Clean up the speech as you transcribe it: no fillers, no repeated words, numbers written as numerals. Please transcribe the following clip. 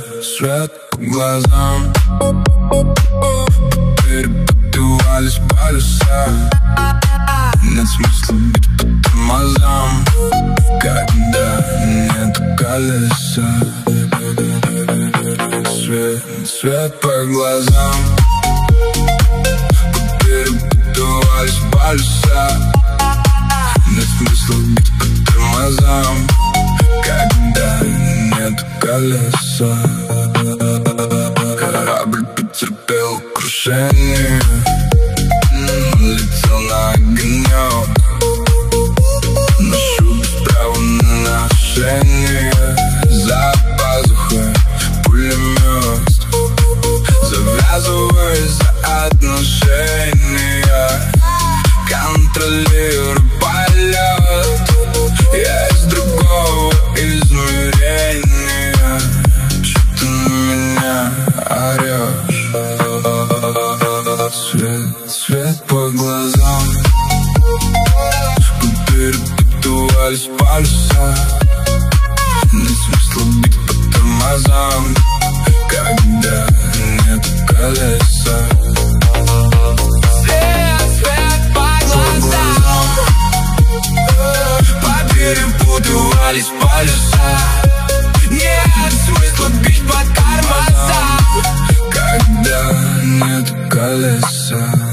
свет по глазам, перепутывались полюса. Нет смысла бить по тормозам, когда нету колеса. Свет по глазам, перепутывались полюса. Нет смысла бить по тормозам, когда нет колеса. Корабль потерпел крушение, летел на огонек. Ношу без права на ношение, за пазухой пулемет. Завязываюсь за отношения, контролирую полет. Я из другого измерения, что ты на меня орешь. Свет по глазам, перепутывались полюса. Нет смысла бить по тормозам, когда нет колеса. Свет по глазам, перепутывались полюса. Нет смысла бить по тормозам, когда нет колеса.